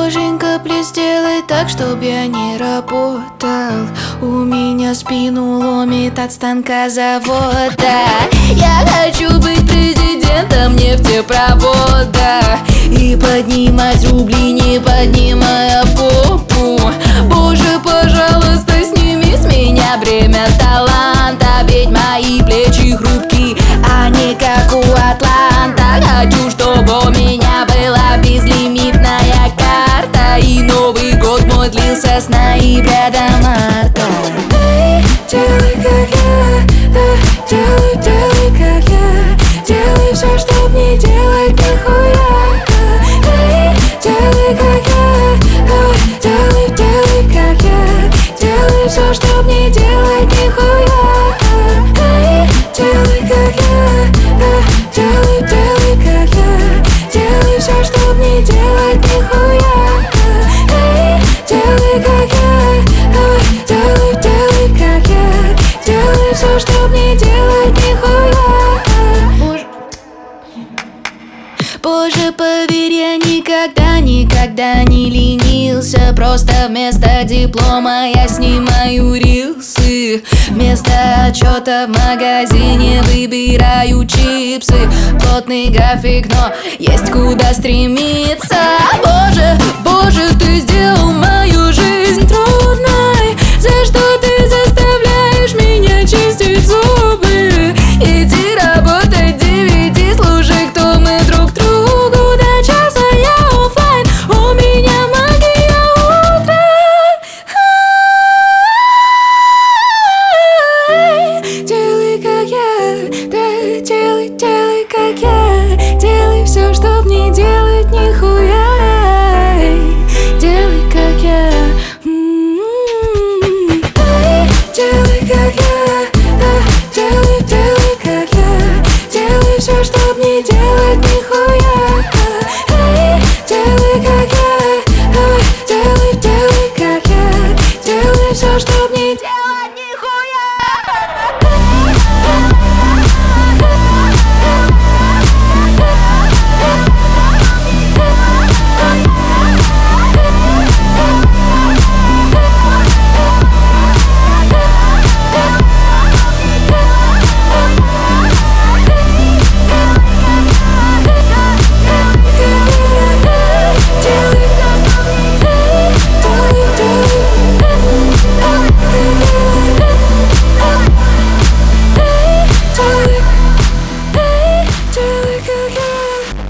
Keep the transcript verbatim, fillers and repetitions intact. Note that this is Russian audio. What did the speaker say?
Боженька, плиз, сделай так, чтоб я не работал. У меня спину ломит от станка завода. Я хочу быть президентом нефтепровода и поднимать рубли, не поднимая попу. Боже, пожалуйста, сними с меня бремя таланта. Ведь мои плечи хрупкие, а не как у Атланта. Хочу, чтобы у меня была безлимитная карта, и Новый год мой длился с ноября до марта. Эй, делай как я, да, делай, делай как я. Делай все, чтоб не делать нихуя. Эй, делай как я, давай, делай, делай как я. Делай все, чтоб не делать нихуя. Эй, делай как я, да, делай, делай как я. Делай все, чтоб не делать нихуя. Эй, делай как я, давай, делай, делай как я. Делай все, чтоб не делать нихуя. Боже, Боже, поверь, я никогда, никогда не ленился. Просто вместо диплома я снимаю рилсы. Вместо отчета в магазине выбираю чипсы. Плотный график, но есть куда стремиться.